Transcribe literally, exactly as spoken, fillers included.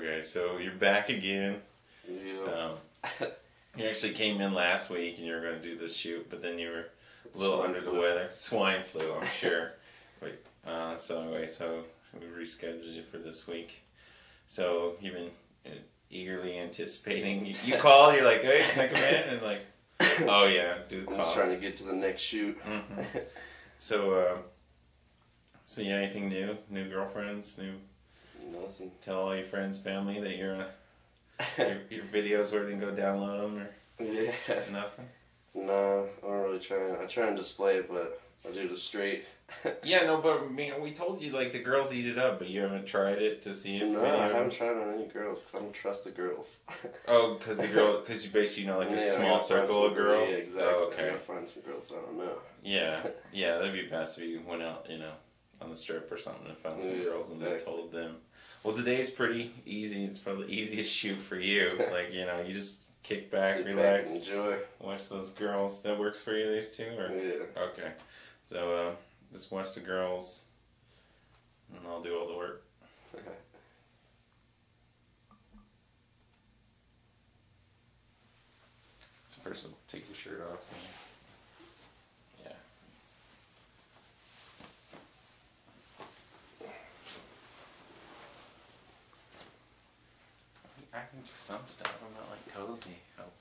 Okay, so you're back again. Yeah. Um, you actually came in last week and you were going to do this shoot, but then you were a little Swine under flu. the weather. Swine flu, I'm sure. Wait, uh, so anyway, so we rescheduled you for this week. So you've been uh, eagerly anticipating. You, you call, you're like, hey, can I come in? And like, oh yeah, do the I'm call. just trying to get to the next shoot. Mm-hmm. So, uh, so yeah, anything new? New girlfriends? New? Nothing. Tell all your friends, family that you're uh, your, your videos where they can go download them or Yeah. nothing. Nah, I don't really try. I try and display it, but I do the straight. Yeah, no, but man, we told you like the girls eat it up, but you haven't tried it to see if. No, any I of haven't them- tried on any girls because I don't trust the girls. Oh, because the girl, because you basically know like Yeah, I a small gotta find circle some of girl- girls. Yeah, exactly. Oh, I okay. gotta find some girls I don't know. Yeah, yeah, that'd be best if you went out, you know, on the strip or something and found some Yeah, girls and then exactly. told them. Well, today's pretty easy. It's probably the easiest shoot for you. Like, you know, you just kick back, Sit relax, back and enjoy. watch those girls. That works for you, these two? Or? Yeah. Okay. So, uh, just watch the girls, and I'll do all the work. So first we'll take your shirt off. And, yeah. I can do some stuff. I'm not like totally open.